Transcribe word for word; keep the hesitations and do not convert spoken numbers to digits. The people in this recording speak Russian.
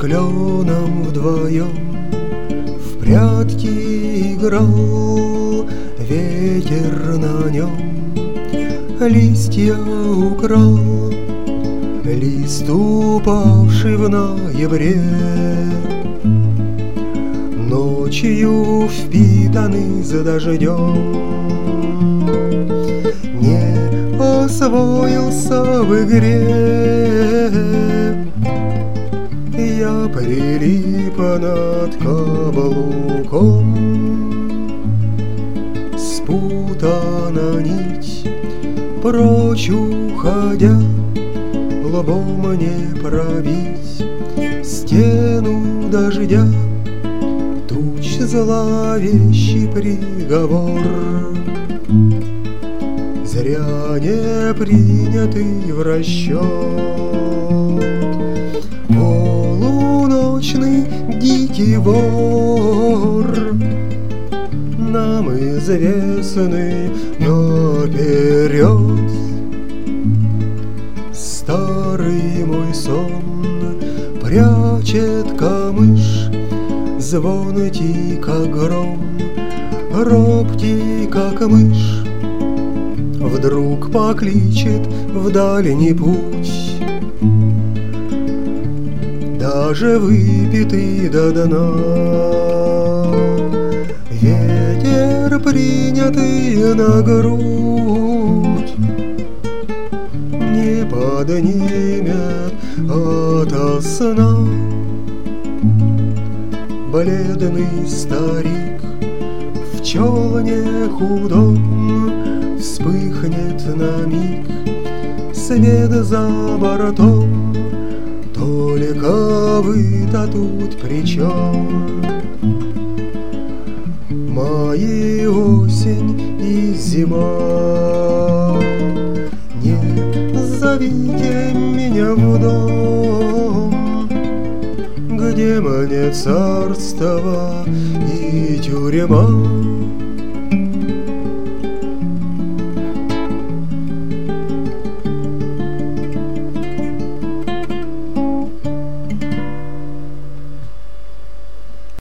кленом вдвоем в прятки играл, ветер на нем листья украл, лист, упавший в ноябре. Ночью впитанный за дождем не освоился в игре. Я прилип над каблуком, спутана нить, прочь уходя, лбом не пробить стену дождя. Туч зловещий приговор, зря не принятый в расчет. Полуночный дикий вор, нам известный наперед. Старый мой сон прячет камыш, звонкий, как гром, робкий, как мышь. Вдруг покличет в дальний путь, даже выпитый до дна. Ветер, принятый на грудь, не поднимет ото сна. Бледный старик в челне худом вспыхнет на миг, свет за бортом. Только вы-то тут при чем? Май и осень и зима, не зовите меня в дом, где мне царство и тюрьма.